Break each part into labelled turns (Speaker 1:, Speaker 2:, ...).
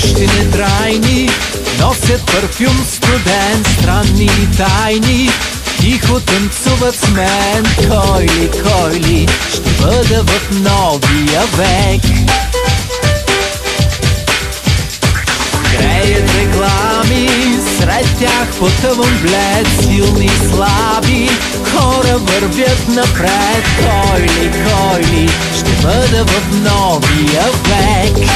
Speaker 1: Нощи нетрайни носят парфюм студен, странни тайни тихо танцуват с мен. Кой ли ще бъда в новия век? Греят реклами, сред тях потъвам блед. Силни и слаби хора вървят напред. Кой ли ще бъда в новия век?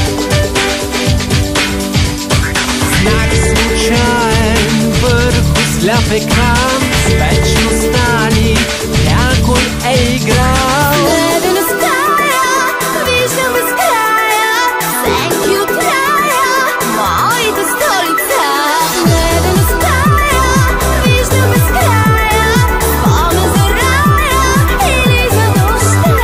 Speaker 1: Знак случайен върху сляп екран, с вечността ни някой е играл.
Speaker 2: Ледена стая, виждам безкрая, всеки от края, моята столица. Ледена стая, виждам безкрая, спомен за рая или за нощта.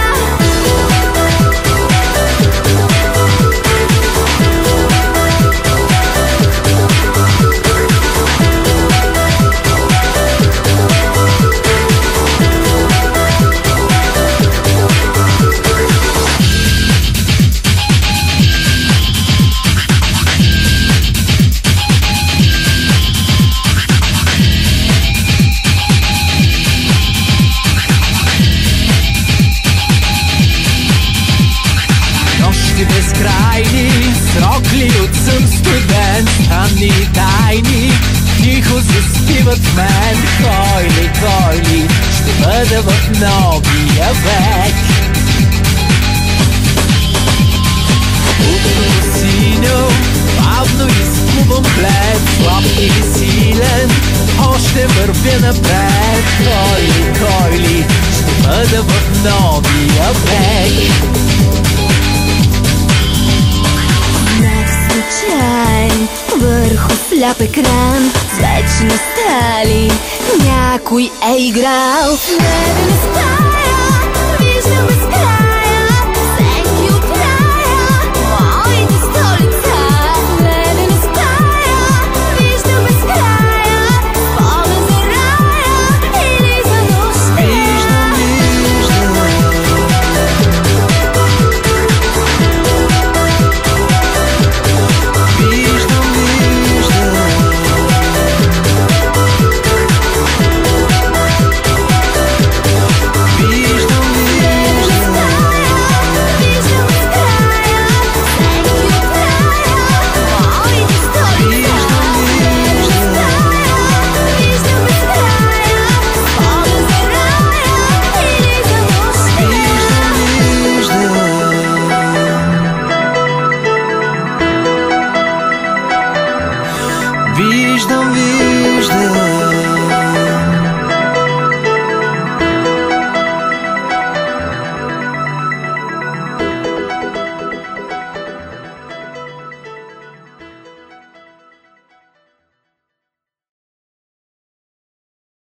Speaker 1: Безкрайни, срок ли от сън студен, странни тайни тихо заспиват в мен. Кой ли ще бъда в новия век? Утро синьо, бавно изплувам плед, слаб или силен, още вървя напред. Кой ли ще бъда в новия век?
Speaker 2: Случайен върху сляп екран, с вечността ли някой е играл. Ледена стая, виждам безкрая, всеки от края, моята столица. Ледена стая, виждам безкрая, спомен за рая или за нощта.
Speaker 1: Виждам,